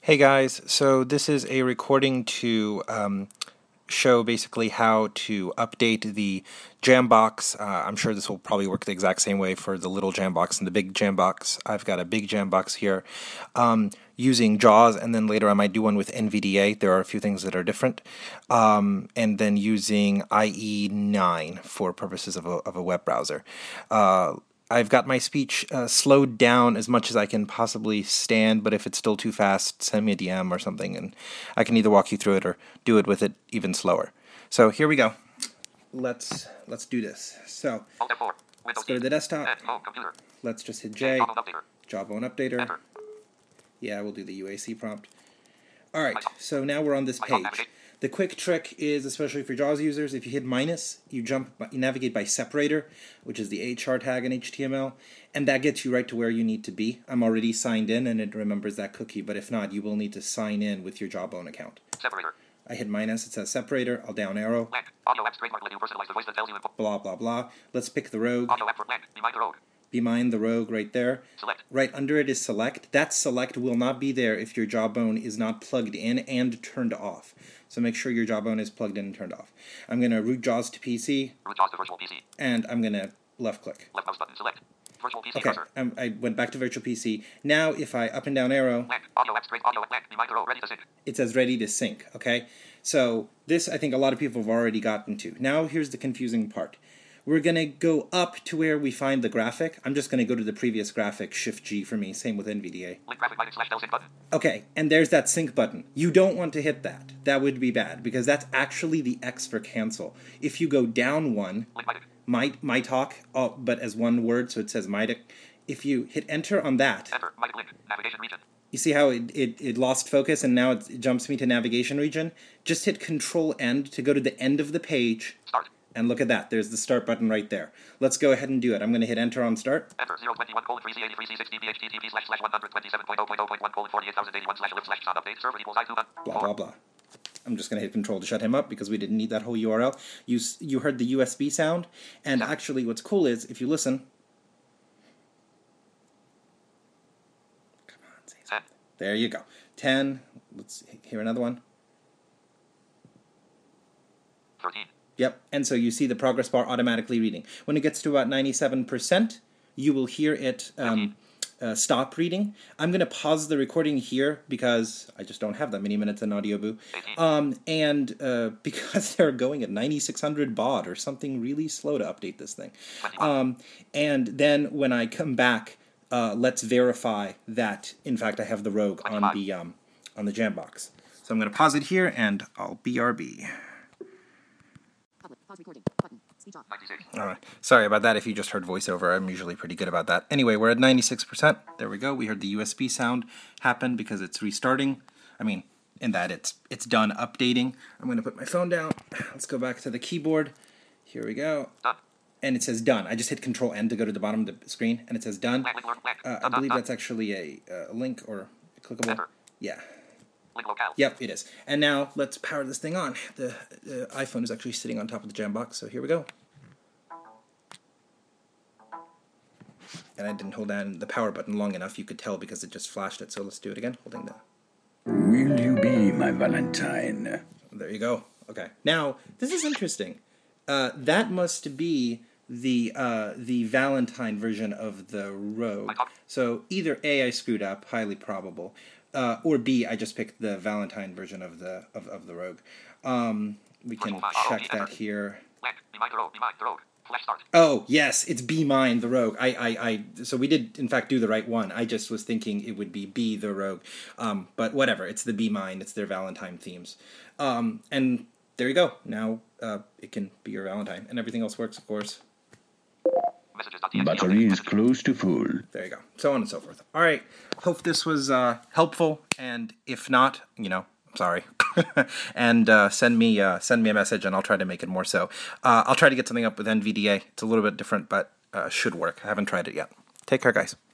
Hey guys, so this is a recording to show basically how to update the Jambox. I'm sure this will probably work the exact same way for the little Jambox and the big Jambox. I've got a big Jambox here using JAWS, and then later I might do one with NVDA. There are a few things that are different. And then using IE9 for purposes of a web browser. I've got my speech slowed down as much as I can possibly stand, but if it's still too fast, send me a DM or something, and I can either walk you through it or do it with it even slower. So here we go. Let's do this. So let's go to the desktop. Let's just hit J. Jawbone Updater. Yeah, we'll do the UAC prompt. All right. So now we're on this page. The quick trick is, especially for JAWS users, if you hit minus, you navigate by separator, which is the HR tag in HTML, and that gets you right to where you need to be. I'm already signed in, and it remembers that cookie, but if not, you will need to sign in with your Jawbone account. Separator. I hit minus, it says separator, I'll down arrow. Blah, blah, blah. Let's pick the rogue. Be mine the rogue right there. Select. Right under it is select. That select will not be there if your Jawbone is not plugged in and turned off. So make sure your Jawbone is plugged in and turned off. I'm going to root JAWS to PC. Root JAWS to virtual PC. And I'm going to left click. Left mouse button, select. Virtual PC okay, I went back to virtual PC. Now if I up and down arrow, it says ready to sync, okay? So this I think a lot of people have already gotten to. Now here's the confusing part. We're going to go up to where we find the graphic. I'm just going to go to the previous graphic, Shift-G for me, same with NVDA. Okay, and there's that sync button. You don't want to hit that. That would be bad, because that's actually the X for cancel. If you go down one, my talk, but as one word, so it says MITIC. If you hit enter on that, navigation region. You see how it lost focus and now it jumps me to navigation region? Just hit Control-End to go to the end of the page. Start. And look at that. There's the start button right there. Let's go ahead and do it. I'm going to hit enter on start. Enter 021:3C83C60BHTTP/10027.0.148,081/lift/update server equals blah, blah, blah. I'm just going to hit control to shut him up because we didn't need that whole URL. You heard the USB sound. And actually what's cool is if you listen. Come on, say something. There you go. 10. Let's hear another one. 13. Yep, and so you see the progress bar automatically reading. When it gets to about 97%, you will hear it stop reading. I'm going to pause the recording here because I just don't have that many minutes in AudioBoo. And because they're going at 9600 baud or something really slow to update this thing. And then when I come back, let's verify that, in fact, I have the rogue on the Jambox. So I'm going to pause it here, and I'll BRB. Recording. Button. Speech off. 96. All right. Sorry about that if you just heard voiceover. I'm usually pretty good about that. Anyway, we're at 96%. There we go. We heard the USB sound happen because it's restarting. I mean, in that it's done updating. I'm going to put my phone down. Let's go back to the keyboard. Here we go. Done. And it says done. I just hit Control-N to go to the bottom of the screen, and it says done. I believe that's actually a link or a clickable. Enter. Yeah. Yep, it is. And now let's power this thing on. The iPhone is actually sitting on top of the Jambox, so here we go. And I didn't hold down the power button long enough. You could tell because it just flashed it, so let's do it again, holding that. Will you be my Valentine? There you go. Okay. Now, this is interesting. That must be the Valentine version of the Rogue. So either A, I screwed up, highly probable, or B, I just picked the Valentine version of the Rogue. We can check that here. Oh, yes, it's Be Mine, the Rogue. So we did, in fact, do the right one. I just was thinking it would be Be the Rogue. But whatever, it's the Be Mine. It's their Valentine themes. And there you go. Now it can be your Valentine. And everything else works, of course. Battery is close to full. There you go. So on and so forth. All right. Hope this was helpful. And if not, I'm sorry. And send me a message, and I'll try to make it more so. I'll try to get something up with NVDA. It's a little bit different, but should work. I haven't tried it yet. Take care, guys.